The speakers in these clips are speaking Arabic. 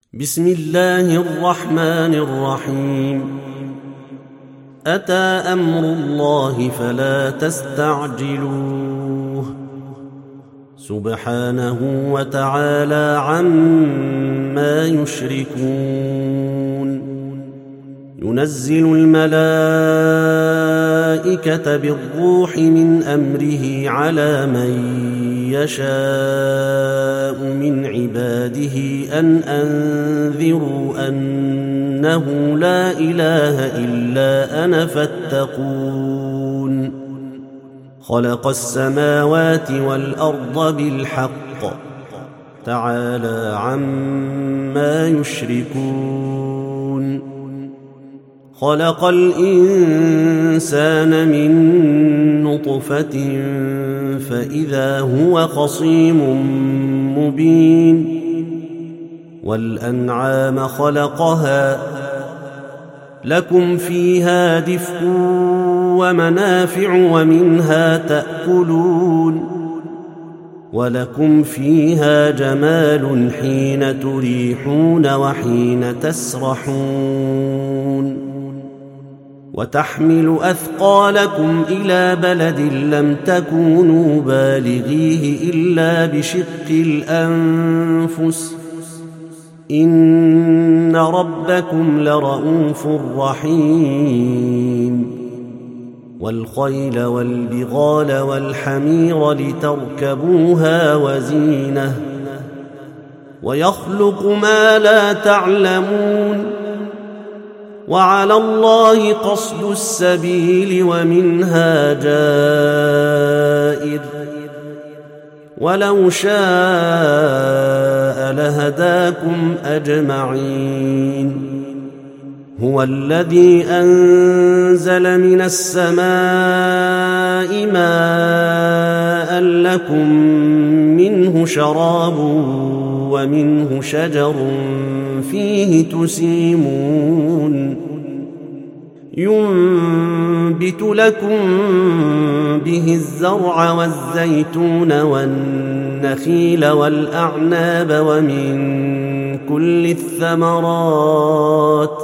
بسم الله الرحمن الرحيم. أتى أمر الله فلا تستعجلوه سبحانه وتعالى عما يشركون. ينزل الملائكة بالروح من أمره على من يشاء من عباده أن أنذروا أنه لا إله إلا أنا فاتقون. خلق السماوات والأرض بالحق تعالى عما يشركون. خلق الإنسان من نطفة فإذا هو خصيم مبين. والأنعام خلقها لكم فيها دفء ومنافع ومنها تأكلون. ولكم فيها جمال حين تريحون وحين تسرحون. وتحمل أثقالكم إلى بلد لم تكونوا بالغيه إلا بشق الأنفس إن ربكم لرؤوف رحيم. والخيل والبغال والحمير لتركبوها وزينة ويخلق ما لا تعلمون. وعلى الله قصد السبيل ومنها جائر ولو شاء لهداكم أجمعين. هو الذي أنزل من السماء ماء لكم منه شراب ومنه شجر فيه تسيمون. ينبت لكم به الزرع والزيتون والنخيل والأعناب ومن كل الثمرات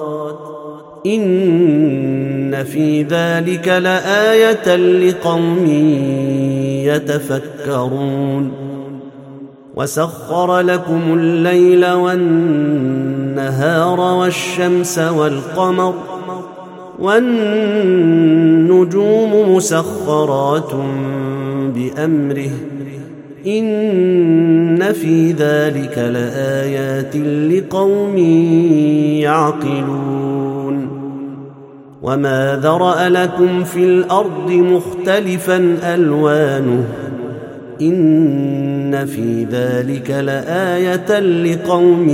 إن في ذلك لآية لقوم يتفكرون. وسخر لكم الليل والنهار والشمس والقمر والنجوم مسخرات بأمره إن في ذلك لآيات لقوم يعقلون. وما ذرأ لكم في الأرض مختلفا ألوانه إن في ذلك لآية لقوم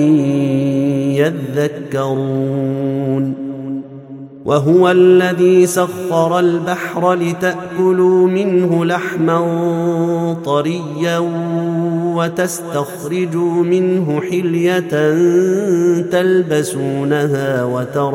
يذكرون. وهو الذي سخر البحر لتأكلوا منه لحما طريا وتستخرجوا منه حلية تلبسونها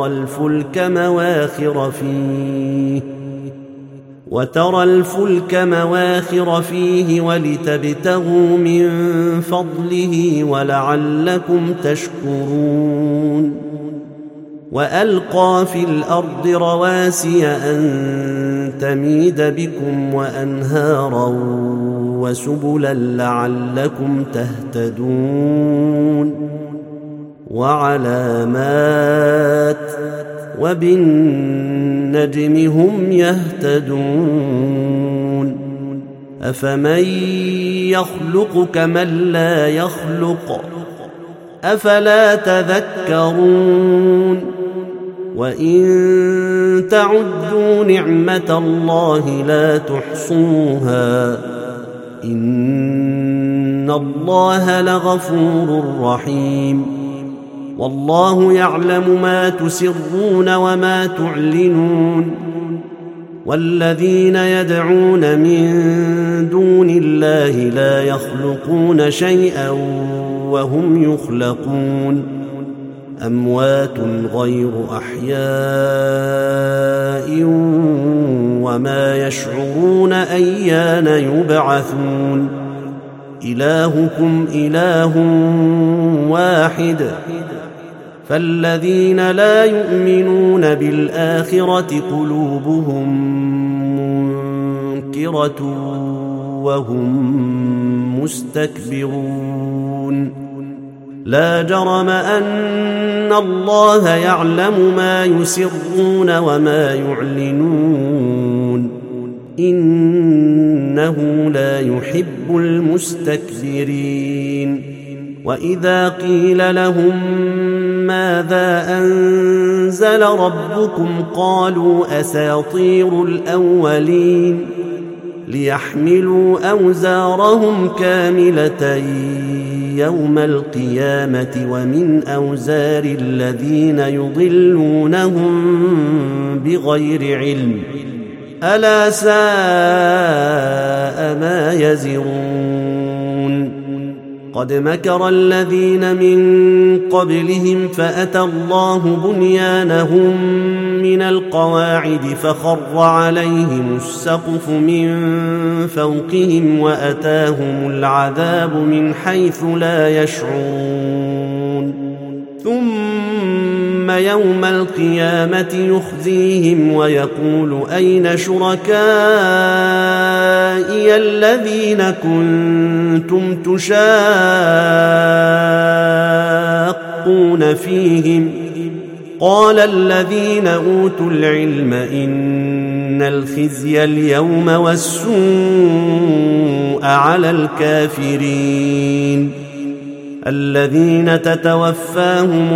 وترى الفلك مواخر فيه ولتبتغوا من فضله ولعلكم تشكرون. وألقى في الأرض رواسي أن تميد بكم وأنهارا وسبلا لعلكم تهتدون. وعلامات وبالنجم هم يهتدون. أفمن يخلق كمن لا يخلق أفلا تذكرون. وإن تعدوا نعمة الله لا تحصوها إن الله لغفور رحيم. والله يعلم ما تسرون وما تعلنون. والذين يدعون من دون الله لا يخلقون شيئا وهم يخلقون. أموات غير أحياء وما يشعرون أيان يبعثون. إلهكم إله واحد فالذين لا يؤمنون بالآخرة قلوبهم منكرة وهم مستكبرون لا جرم أن الله يعلم ما يسرون وما يعلنون إنه لا يحب المستكبرين وإذا قيل لهم ماذا أنزل ربكم قالوا أساطير الأولين ليحملوا أوزارهم كاملة يوم القيامة ومن أوزار الذين يضلونهم بغير علم ألا ساء ما يزرون قد مكر الذين من قبلهم فأتى الله بنيانهم من القواعد فخر عليهم السقف من فوقهم وأتاهم العذاب من حيث لا يشعرون ثم يوم القيامة يخزيهم ويقول أين شركائي الذين كنتم تشاقون فيهم قال الذين أوتوا العلم إن الخزي اليوم والسوء على الكافرين الذين تتوفاهم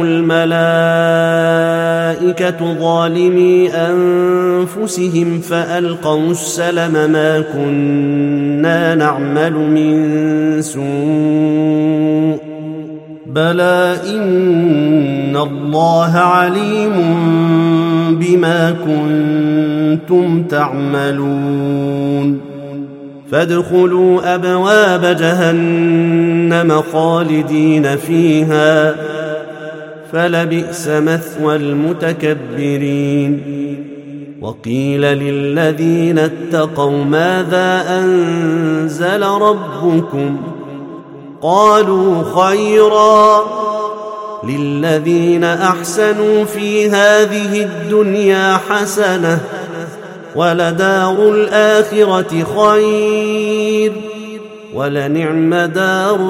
الملائكة ظالمي أنفسهم فألقوا السلم ما كنا نعمل من سوء بلى إن الله عليم بما كنتم تعملون فادخلوا أبواب جهنم خالدين فيها فلبئس مثوى المتكبرين وقيل للذين اتقوا ماذا أنزل ربكم قالوا خيرا للذين أحسنوا في هذه الدنيا حسنة ولدار الآخرة خير ولنعم دار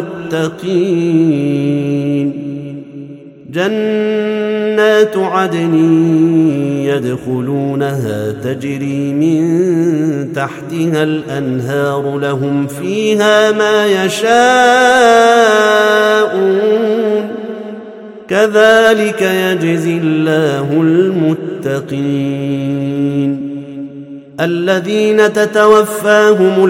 المتقين جنات عدن يدخلونها تجري من تحتها الأنهار لهم فيها ما يشاءون كذلك يجزي الله المتقين الذين تتوفاهم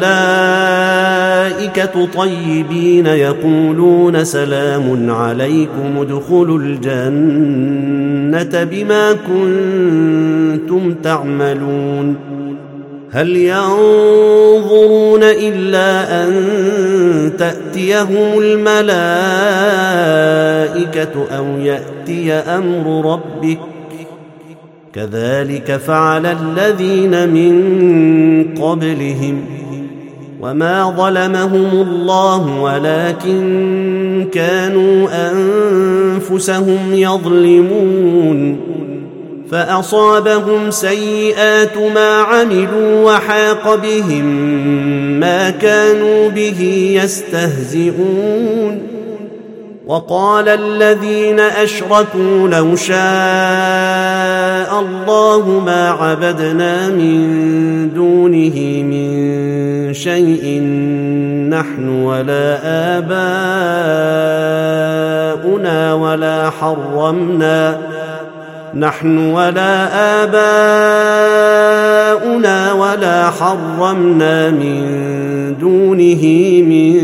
الملائكة طيبين يقولون سلام عليكم ادخلوا الجنة بما كنتم تعملون هل ينظرون إلا أن تأتيهم الملائكة أو يأتي أمر ربك كذلك فعل الذين من قبلهم وما ظلمهم الله ولكن كانوا أنفسهم يظلمون فأصابهم سيئات ما عملوا وحاق بهم ما كانوا به يستهزئون وقال الذين أشركوا لو شاء الله ما عبدنا من دونه من شيء نحن ولا آباؤنا ولا حرمنا من دونه من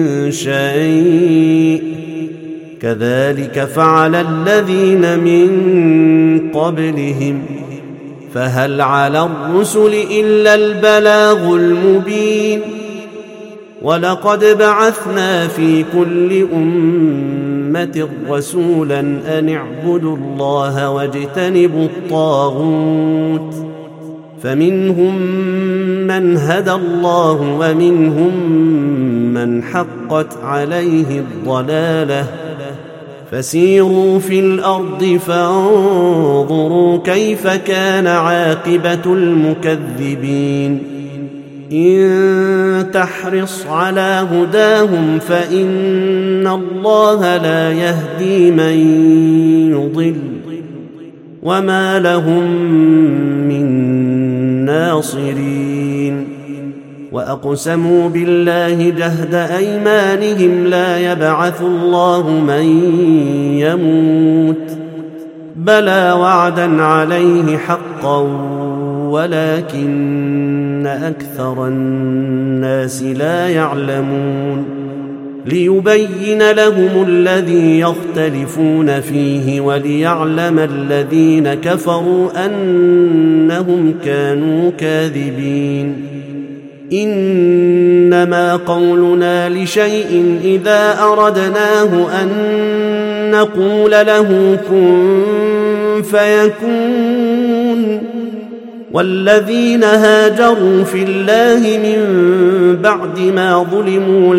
شيء كذلك فعل الذين من قبلهم فهل على الرسل إلا البلاغ المبين ولقد بعثنا في كل أمة رسولا أن اعبدوا الله واجتنبوا الطاغوت فمنهم من هدى الله ومنهم من حقت عليه الضلالة فسيروا في الأرض فانظروا كيف كان عاقبة المكذبين إن تحرص على هداهم فإن الله لا يهدي من يضل وما لهم من ناصرين وأقسموا بالله جهد أيمانهم لا يبعث الله من يموت بلى وعدا عليه حقا ولكن أكثر الناس لا يعلمون ليبين لهم الذي يختلفون فيه وليعلم الذين كفروا أنهم كانوا كاذبين إنما قولنا لشيء إذا أردناه أن نقول له كن فيكون والذين هاجروا في الله من بعد ما ظلموا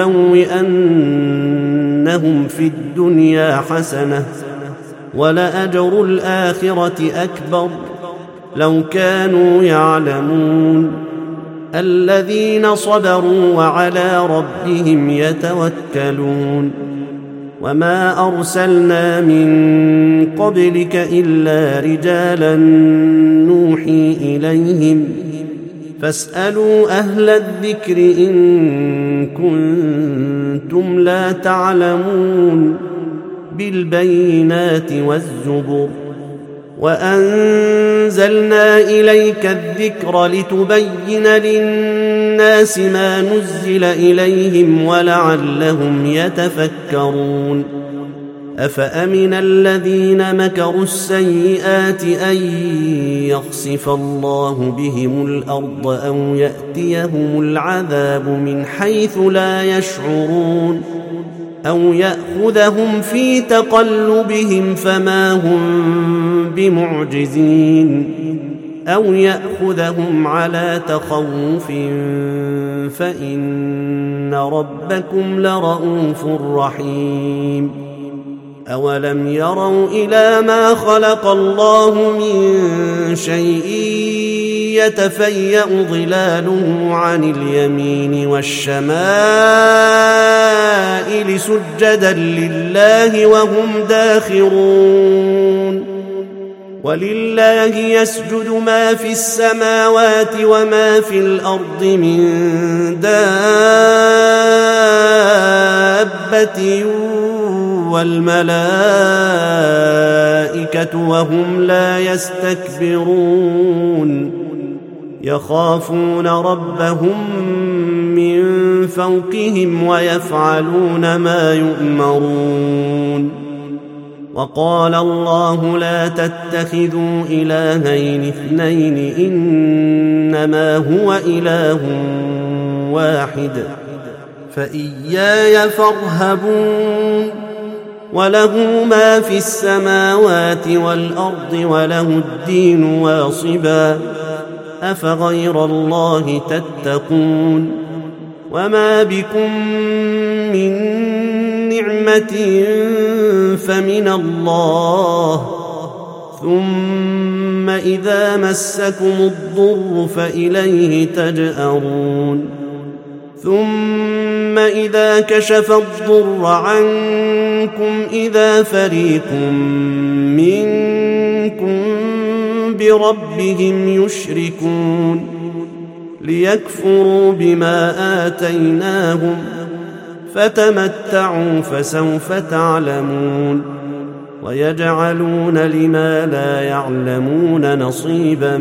لنبوئنهم في الدنيا حسنة ولأجر الآخرة أكبر لو كانوا يعلمون الذين صبروا وعلى ربهم يتوكلون وما أرسلنا من قبلك إلا رجالا نوحي إليهم فاسألوا أهل الذكر إن كنتم لا تعلمون بالبينات والزبر وأنزلنا إليك الذكر لتبين للناس ما نزل إليهم ولعلهم يتفكرون أفأمن الذين مكروا السيئات أن يخسف الله بهم الأرض أو يأتيهم العذاب من حيث لا يشعرون أو يأخذهم في تقلبهم فما هم بمعجزين أو يأخذهم على تخوف فإن ربكم لرؤوف رحيم أولم يروا إلى ما خلق الله من شيء يتفيأ ظلاله عن اليمين والشمائل سجدا لله وهم داخرون ولله يسجد ما في السماوات وما في الأرض من دابة والملائكة وهم لا يستكبرون يخافون ربهم من فوقهم ويفعلون ما يؤمرون وقال الله لا تتخذوا إلهين اثنين إنما هو إله واحد فإياي فارهبون وله ما في السماوات والأرض وله الدين واصبا أفغير الله تتقون وما بكم من نعمة فمن الله ثم إذا مسكم الضر فإليه تجأرون ثم إذا كشف الضر عنكم إذا فريق منكم بربهم يشركون ليكفروا بما آتيناهم فتمتعوا فسوف تعلمون ويجعلون لما لا يعلمون نصيبا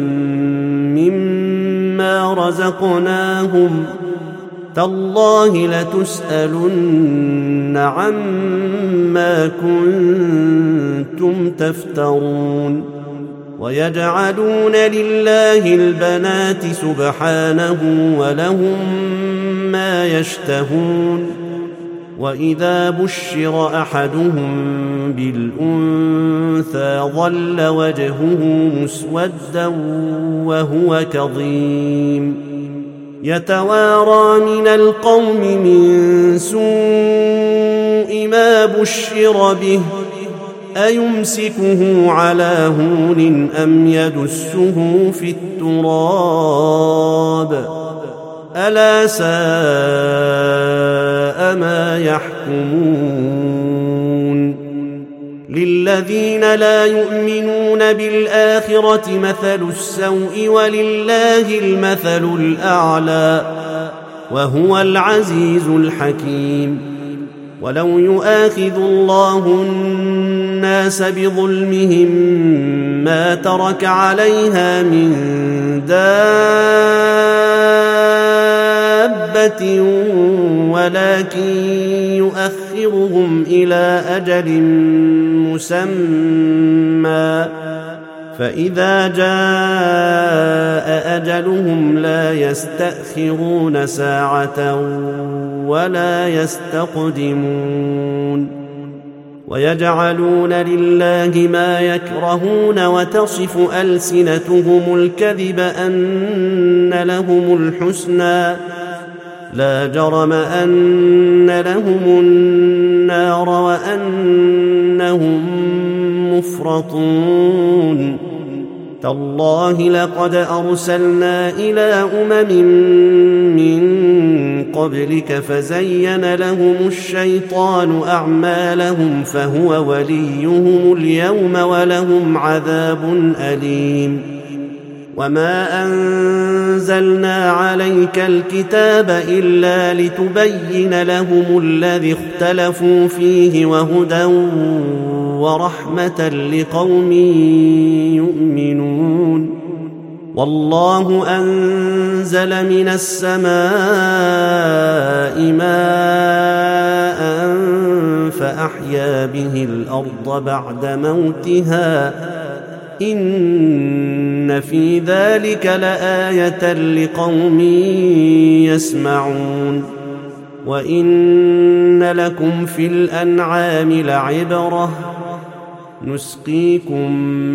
مما رزقناهم تالله لتسألن عما كنتم تفترون ويجعلون لله البنات سبحانه ولهم ما يشتهون وإذا بشر أحدهم بالأنثى ظل وجهه مسودا وهو كظيم يتوارى من القوم من سوء ما بشر به أيمسكه على هون أم يدسه في التراب ألا ساء ما يحكمون للذين لا يؤمنون بالآخرة مثل السوء ولله المثل الأعلى وهو العزيز الحكيم ولو يؤاخذ الله الناس بظلمهم ما ترك عليها من دابة ولكن يؤخرهم إلى أجل مسمى فإذا جاء أجلهم لا يستأخرون ساعة ولا يستقدمون ويجعلون لله ما يكرهون وتصف ألسنتهم الكذب أن لهم الحسنى لا جرم أن لهم النار وأنهم مفرطون تالله لقد أرسلنا إلى من قبلك فزين لهم الشيطان أعمالهم فهو وليهم اليوم ولهم عذاب أليم وما أنزلنا عليك الكتاب إلا لتبين لهم الذي اختلفوا فيه وهدى ورحمة لقوم يؤمنون والله أنزل من السماء ماء فأحيا به الأرض بعد موتها إن في ذلك لآية لقوم يسمعون وإن لكم في الأنعام لعبرة نسقيكم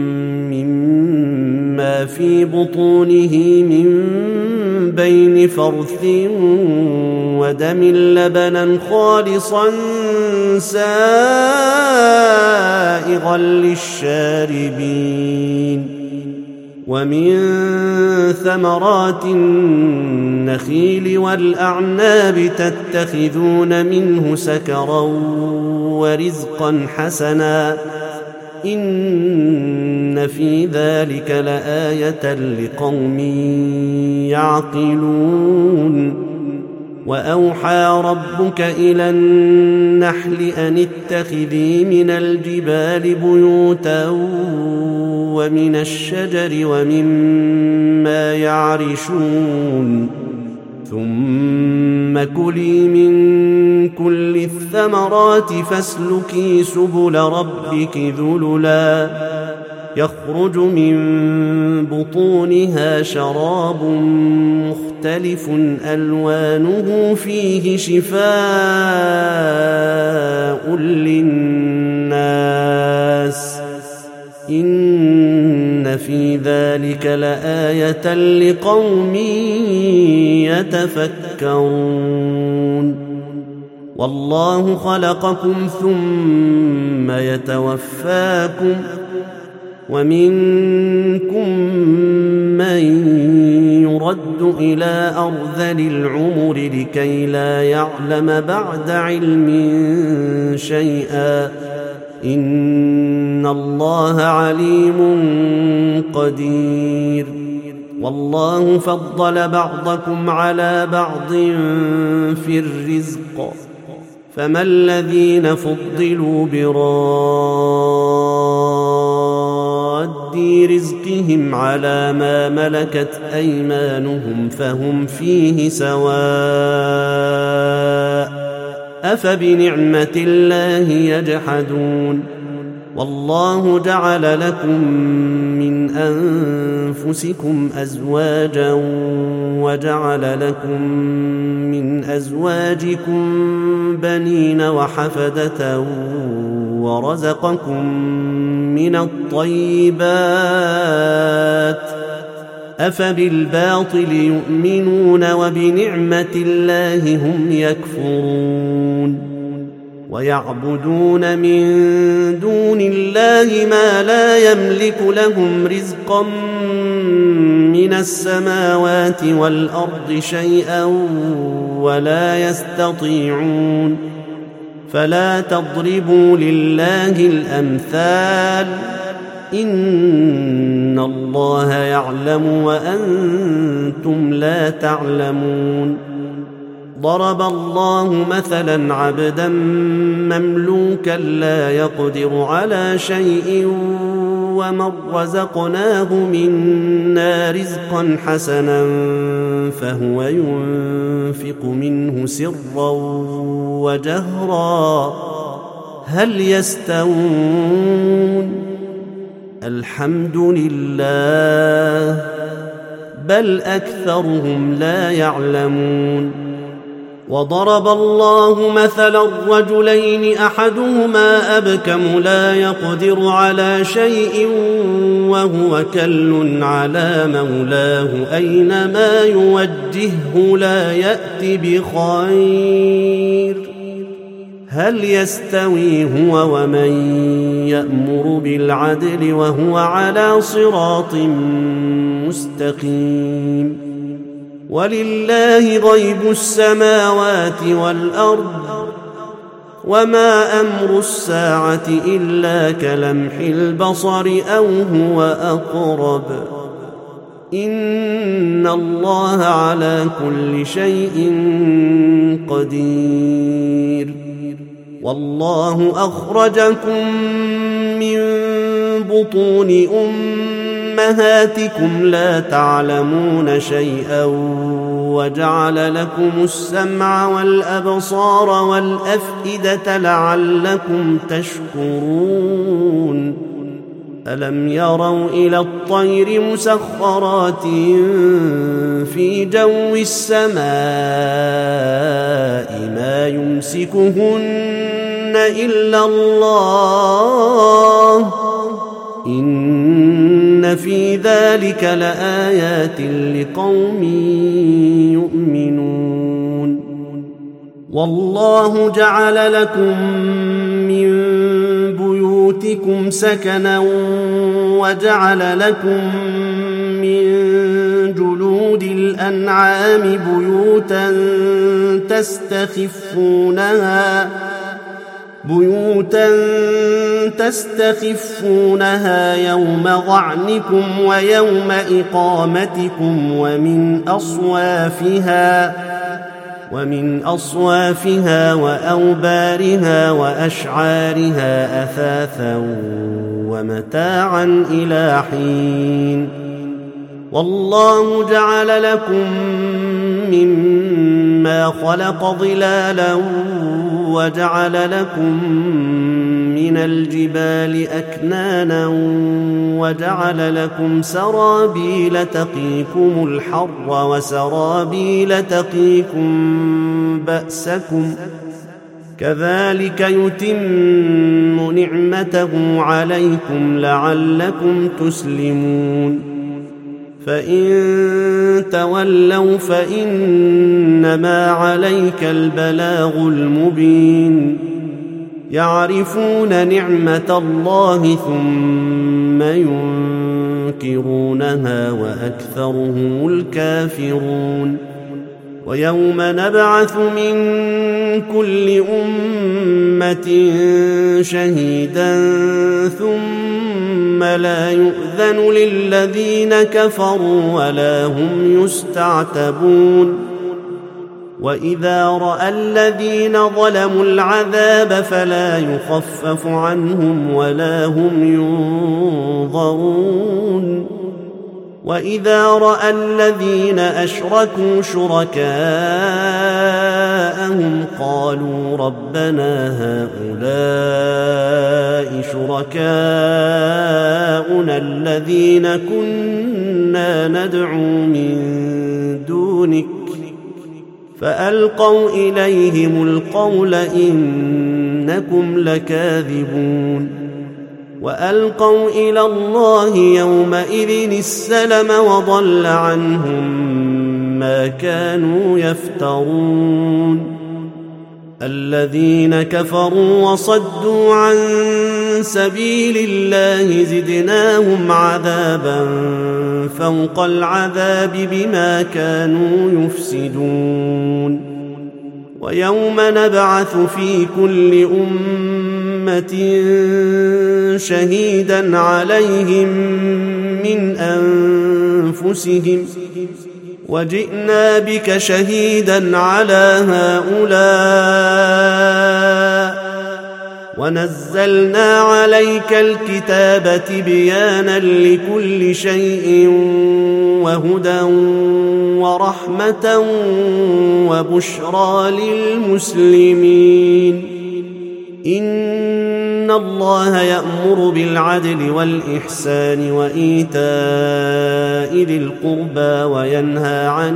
مما في بطونه من بين فرث ودم لبنا خالصا سائغا للشاربين ومن ثمرات النخيل والأعناب تتخذون منه سكرا ورزقا حسنا إن في ذلك لآية لقوم يعقلون وأوحى ربك إلى النحل أن اتخذي من الجبال بيوتا ومن الشجر ومما يعرشون ثم كلي من كل الثمرات فاسلكي سبل ربك ذللا يخرج من بطونها شراب مختلف ألوانه فيه شفاء للناس إن في ذلك لآية لقوم يتفكرون والله خلقكم ثم يتوفاكم ومنكم من يرد إلى أرذل العمر لكي لا يعلم بعد علم شيئا إن الله عليم قدير والله فضل بعضكم على بعض في الرزق فما الذين فضلوا براد رزقهم على ما ملكت أيمانهم فهم فيه سواء أفبنعمة الله يجحدون والله جعل لكم من أنفسكم أزواجا وجعل لكم من أزواجكم بنين وحفدة ورزقكم من الطيبات أفبالباطل يؤمنون وبنعمة الله هم يكفرون ويعبدون من دون الله ما لا يملك لهم رزقا من السماوات والأرض شيئا ولا يستطيعون فلا تضربوا لله الأمثال إن الله يعلم وأنتم لا تعلمون ضرب الله مثلا عبدا مملوكا لا يقدر على شيء ومن رزقناه منا رزقا حسنا فهو ينفق منه سرا وجهرا هل يستوون الحمد لله بل أكثرهم لا يعلمون وضرب الله مثلا رجلين أحدهما أبكم لا يقدر على شيء وهو كل على مولاه أينما يوجهه لا يأت بخير هل يستوي هو ومن يأمر بالعدل وهو على صراط مستقيم ولله غيب السماوات والأرض وما أمر الساعة إلا كلمح البصر أو هو أقرب إن الله على كل شيء قدير والله أخرجكم من بطون أمهاتكم لا تعلمون شيئا وجعل لكم السمع والأبصار والأفئدة لعلكم تشكرون ألم يروا إلى الطير مسخرات في جو السماء ما يمسكهن إلا الله إن في ذلك لآيات لقوم يؤمنون والله جعل لكم من بيوتكم سكنا وجعل لكم من جلود الأنعام بيوتا تستخفونها يوم ظعنكم ويوم إقامتكم ومن أصوافها وأوبارها وأشعارها أثاثا ومتاعا إلى حين والله جعل لكم مما خلق ظلالا وجعل لكم من الجبال أكنانا وجعل لكم سرابيل تقيكم الحر وسرابيل تقيكم بأسكم كذلك يتم نعمته عليكم لعلكم تسلمون فإن تولوا فإنما عليك البلاغ المبين يعرفون نعمة الله ثم ينكرونها وأكثرهم الكافرون ويوم نبعث من كل أمة شهيدا ثم لا يؤذن للذين كفروا ولا هم يستعتبون وإذا رأى الذين ظلموا العذاب فلا يخفف عنهم ولا هم ينظرون وإذا رأى الذين أشركوا شركاءهم قالوا ربنا هؤلاء شركاؤنا شركاؤنا الذين كنا ندعو من دونك فألقوا إليهم القول إنكم لكاذبون وألقوا إلى الله يومئذ السلم وضل عنهم ما كانوا يفترون الذين كفروا وصدوا عن سبيل الله زدناهم عذابا فوق العذاب بما كانوا يفسدون ويوم نبعث في كل أمة شهيدا عليهم من أنفسهم وجئنا بك شهيدا على هؤلاء ونزلنا عليك الكتاب تبيانا لكل شيء وهدى ورحمة وبشرى للمسلمين إن الله يأمر بالعدل والإحسان وإيتاء ذي القربى وينهى عن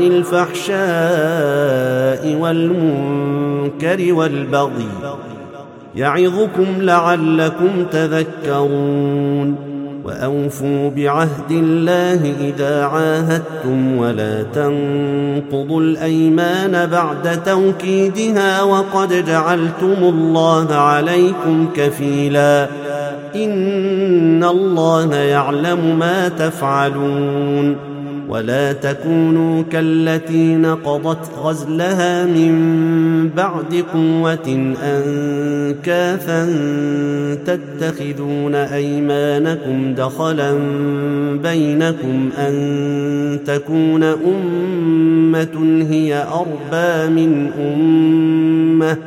الفحشاء والمنكر والبغي يعظكم لعلكم تذكرون وأوفوا بعهد الله إذا عاهدتم ولا تنقضوا الأيمان بعد توكيدها وقد جعلتم الله عليكم كفيلا إن الله يعلم ما تفعلون ولا تكونوا كالتي نقضت غزلها من بعد قوة أنكاثا تتخذون أيمانكم دخلا بينكم أن تكون أمة هي أربى من أمة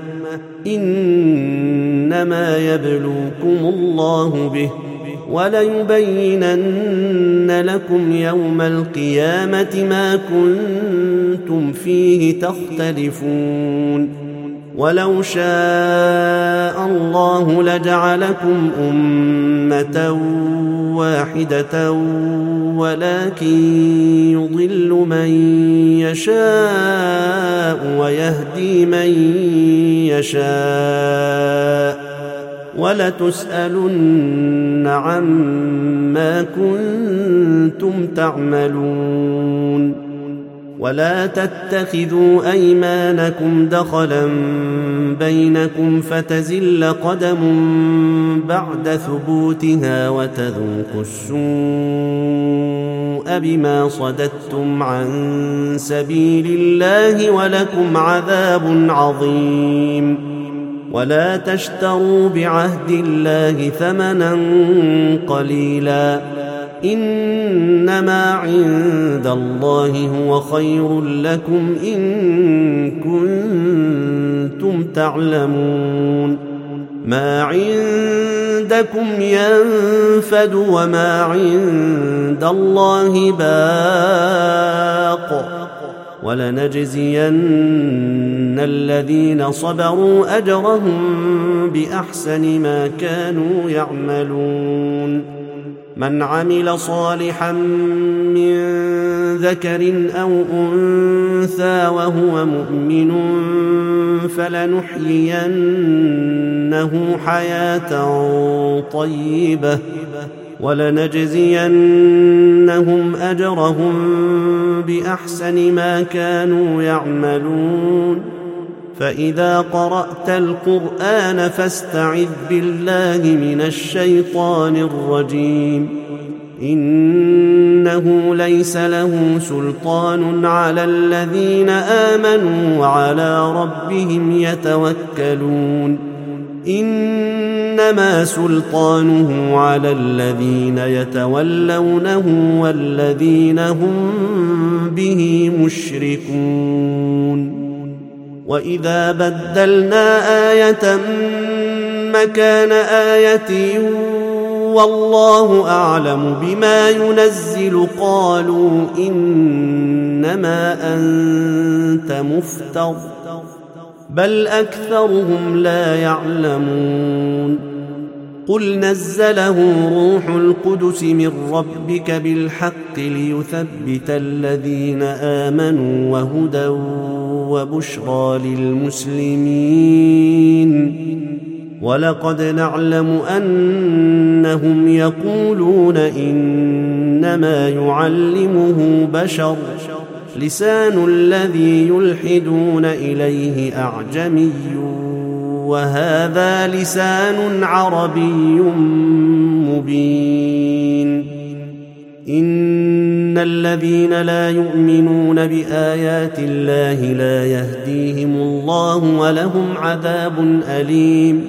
إنما يبلوكم الله به وليبينن لكم يوم القيامة ما كنتم فيه تختلفون ولو شاء الله لجعلكم أمة واحدة ولكن يضل من يشاء ويهدي من يشاء ولتسألن عما كنتم تعملون ولا تتخذوا أيمانكم دخلا بينكم فتزل قدم بعد ثبوتها وتذوقوا السوء بما صددتم عن سبيل الله ولكم عذاب عظيم ولا تشتروا بعهد الله ثمنا قليلا إنما عند الله هو خير لكم إن كنتم تعلمون ما عندكم ينفد وما عند الله باق ولنجزين الذين صبروا أجرهم بأحسن ما كانوا يعملون من عمل صالحا من ذكر أو أنثى وهو مؤمن فلنحيينه حياة طيبة ولنجزينهم أجرهم بأحسن ما كانوا يعملون فإذا قرأت القرآن فاستعذ بالله من الشيطان الرجيم إنه ليس له سلطان على الذين آمنوا وعلى ربهم يتوكلون إنما سلطانه على الذين يتولونه والذين هم به مشركون وإذا بدلنا آية مكان آية والله أعلم بما ينزل قالوا إنما أنت مفتر بل أكثرهم لا يعلمون قل نزله روح القدس من ربك بالحق ليثبت الذين آمنوا وهدى وبشرى للمسلمين ولقد نعلم أنهم يقولون إنما يعلمه بشر لسان الذي يلحدون إليه أعجمي وهذا لسان عربي مبين إن الذين لا يؤمنون بآيات الله لا يهديهم الله ولهم عذاب أليم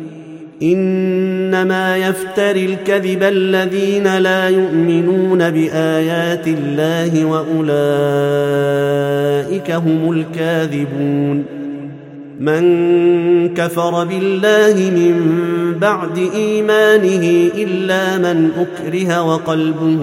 إنما يفتري الكذب الذين لا يؤمنون بآيات الله وأولئك هم الكاذبون من كفر بالله من بعد إيمانه إلا من أكره وقلبه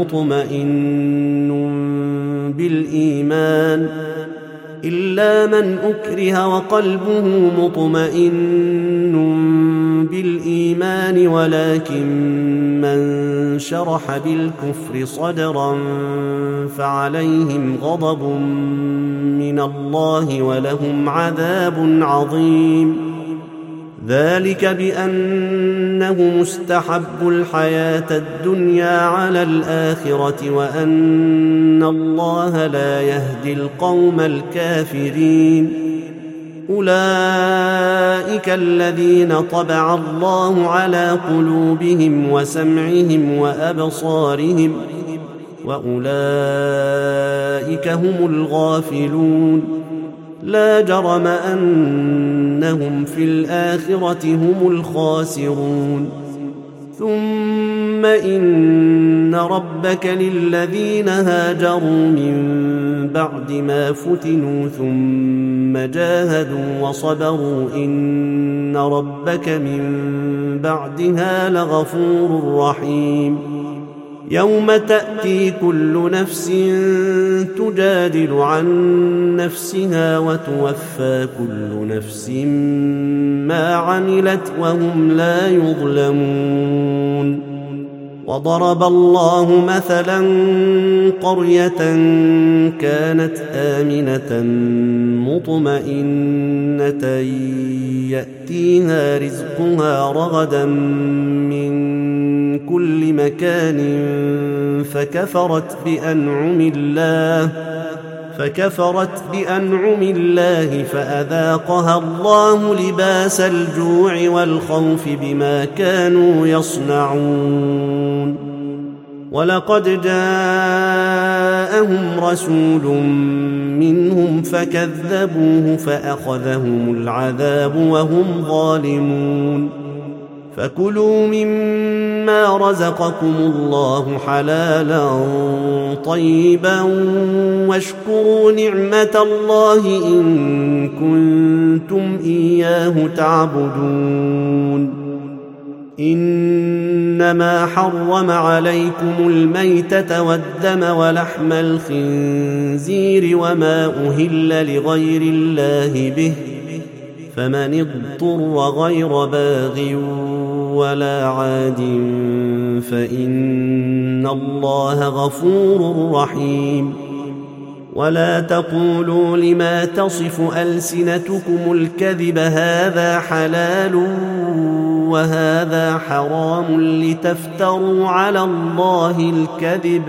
مطمئن ولكن من شرح بالكفر صدرا فعليهم غضب من الله ولهم عذاب عظيم ذلك بأنه مستحب الحياة الدنيا على الآخرة وأن الله لا يهدي القوم الكافرين أولئك الذين طبع الله على قلوبهم وسمعهم وأبصارهم وأولئك هم الغافلون لا جرم أنهم في الآخرة هم الخاسرون ثم إن ربك للذين هاجروا من بعد ما فتنوا ثم جاهدوا وصبروا إن ربك من بعدها لغفور رحيم يوم تأتي كل نفس تجادل عن نفسها وتوفى كل نفس ما عملت وهم لا يظلمون وضرب الله مثلا قرية كانت آمنة مطمئنة يأتيها رزقها رغدا من كل مكان فكفرت بأنعم الله فأذاقها الله لباس الجوع والخوف بما كانوا يصنعون ولقد جاءهم رسول منهم فكذبوه فأخذهم العذاب وهم ظالمون فكلوا مما رزقكم الله حلالا طيبا واشكروا نعمة الله إن كنتم إياه تعبدون إنما حرم عليكم الميتة والدم ولحم الخنزير وما أهل لغير الله به فمن اضطر غير باغ ولا عاد فإن الله غفور رحيم ولا تقولوا لما تصف ألسنتكم الكذب هذا حلال وهذا حرام لتفتروا على الله الكذب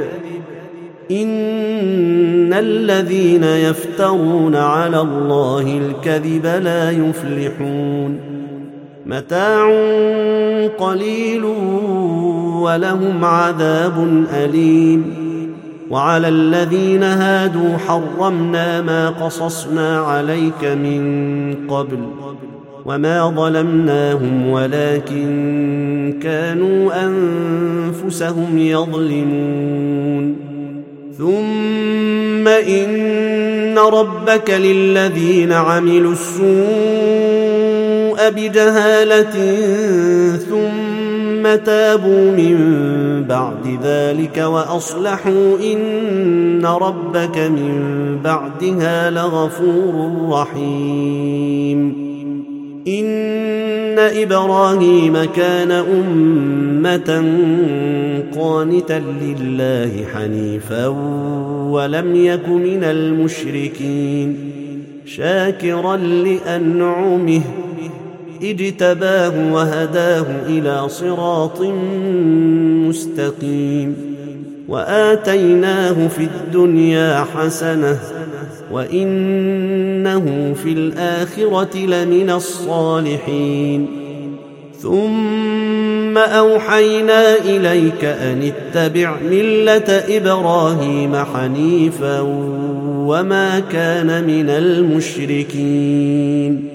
إن الذين يفترون على الله الكذب لا يفلحون متاع قليل ولهم عذاب أليم وعلى الذين هادوا حرمنا ما قصصنا عليك من قبل وما ظلمناهم ولكن كانوا أنفسهم يظلمون ثم إن ربك للذين عملوا السوء بجهالة ثم تابوا من بعد ذلك وأصلحوا إن ربك من بعدها لغفور رحيم إن إبراهيم كان أمة قانتا لله حنيفا ولم يك من المشركين شاكرا لأنعمه اجتباه وهداه إلى صراط مستقيم وآتيناه في الدنيا حسنة وإنه في الآخرة لمن الصالحين ثم أوحينا إليك أن اتبع ملة إبراهيم حنيفا وما كان من المشركين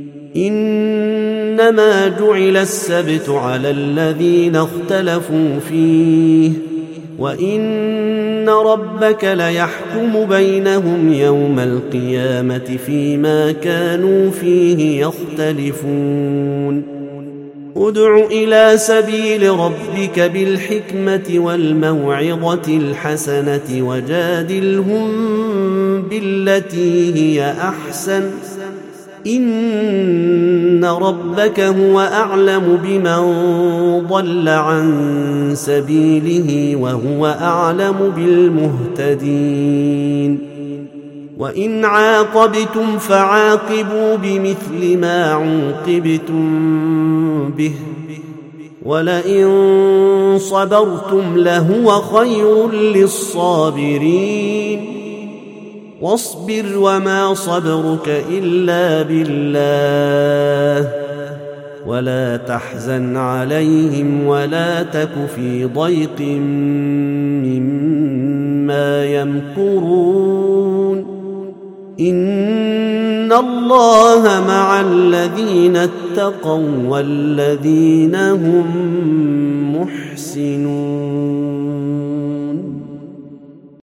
إنما جعل السبت على الذين اختلفوا فيه وإن ربك ليحكم بينهم يوم القيامة فيما كانوا فيه يختلفون ادع إلى سبيل ربك بالحكمة والموعظة الحسنة وجادلهم بالتي هي أحسن إن ربك هو أعلم بمن ضل عن سبيله وهو أعلم بالمهتدين وإن عاقبتم فعاقبوا بمثل ما عوقبتم به ولئن صبرتم لهو خير للصابرين واصبر وما صبرك إلا بالله ولا تحزن عليهم ولا تك في ضيق مما يمكرون إن الله مع الذين اتقوا والذين هم محسنون.